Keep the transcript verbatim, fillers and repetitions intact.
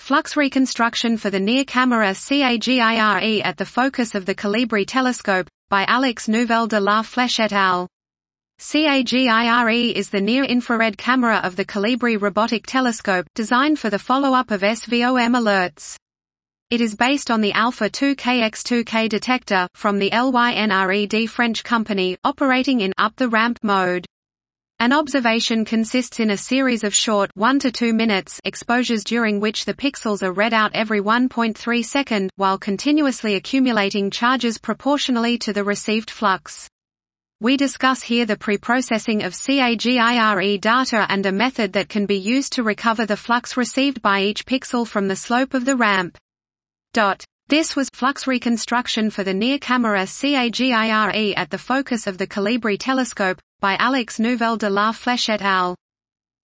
Flux reconstruction for the near camera CAGIRE at the focus of the Colibri telescope, by Alex Nouvelle de la Flèche et al. CAGIRE is the near-infrared camera of the Colibri robotic telescope, designed for the follow-up of S V O M alerts. It is based on the Alpha two K by two K detector, from the LYNRED French company, operating in up-the-ramp mode. An observation consists in a series of short one to two minutes exposures during which the pixels are read out every one point three seconds, while continuously accumulating charges proportionally to the received flux. We discuss here the preprocessing of CAGIRE data and a method that can be used to recover the flux received by each pixel from the slope of the ramp. This was Flux reconstruction for the near camera CAGIRE at the focus of the Colibri telescope, by Alex Nouvelle de la Flèche et al.